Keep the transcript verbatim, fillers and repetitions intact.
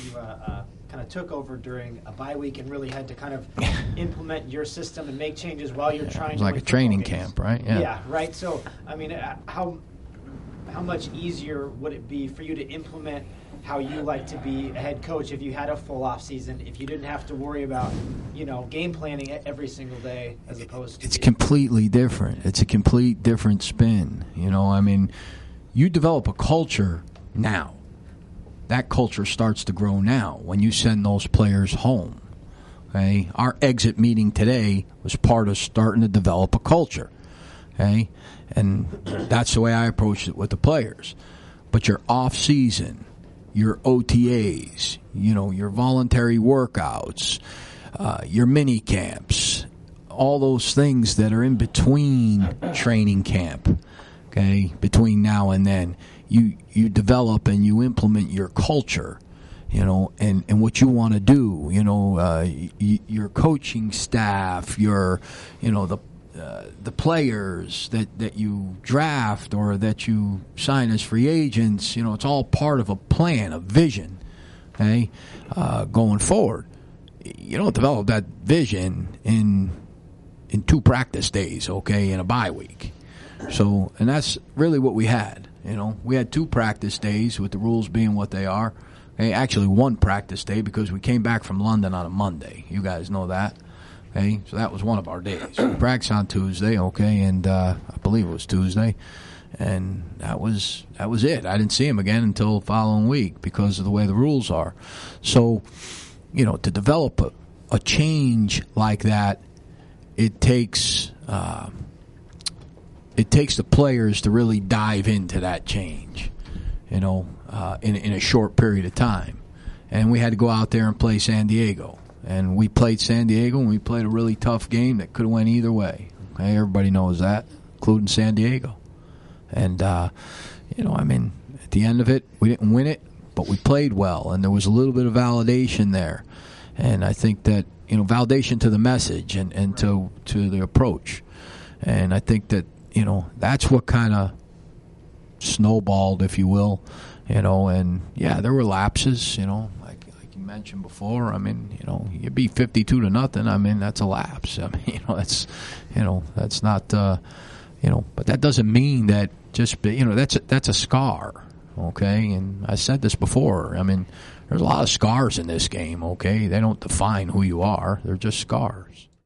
you uh, uh, kind of took over during a bye week and really had to kind of implement your system and make changes while you're yeah, trying it was to like win a training football games. camp, right? Yeah. Yeah, right. So, I mean, uh, how how much easier would it be for you to implement how you like to be a head coach if you had a full off season, if you didn't have to worry about, you know, game planning every single day as opposed to it's the, completely different. It's a complete different spin. You know, I mean, you develop a culture now. That culture starts to grow now when you send those players home. Okay, our exit meeting today was part of starting to develop a culture. Okay, and that's the way I approached it with the players. But your off season, your O T As, you know, your voluntary workouts, uh, your mini camps, all those things that are in between training camp, okay, between now and then, you you develop and you implement your culture, you know, and, and what you want to do, you know, uh, y- your coaching staff, your, you know, the uh, the players that, that you draft or that you sign as free agents, you know, it's all part of a plan, a vision, okay, uh, going forward. You don't develop that vision in in two practice days, okay, in a bye week. So, and that's really what we had. You know, we had two practice days with the rules being what they are. Okay, actually one practice day because we came back from London on a Monday. You guys know that. Okay, so that was one of our days. We practiced on Tuesday, okay, and uh, I believe it was Tuesday, and that was that was it. I didn't see him again until the following week because of the way the rules are. So, you know, to develop a, a change like that, it takes uh, it takes the players to really dive into that change, you know, uh, in in a short period of time. And we had to go out there and play San Diego. And we played San Diego, and we played a really tough game that could have went either way. Okay, everybody knows that, including San Diego. And, uh, you know, I mean, at the end of it, we didn't win it, but we played well, and there was a little bit of validation there. And I think that, you know, validation to the message and, and to, to the approach. And I think that, you know, that's what kind of snowballed, if you will, you know. And, yeah, there were lapses, you know, mentioned before. I mean, you know, you beat fifty-two to nothing. I mean, that's a lapse. I mean, you know, that's, you know, that's not, uh, you know, but that doesn't mean that just, you know, that's a, that's a scar. Okay, and I said this before. I mean, there's a lot of scars in this game. Okay, they don't define who you are. They're just scars.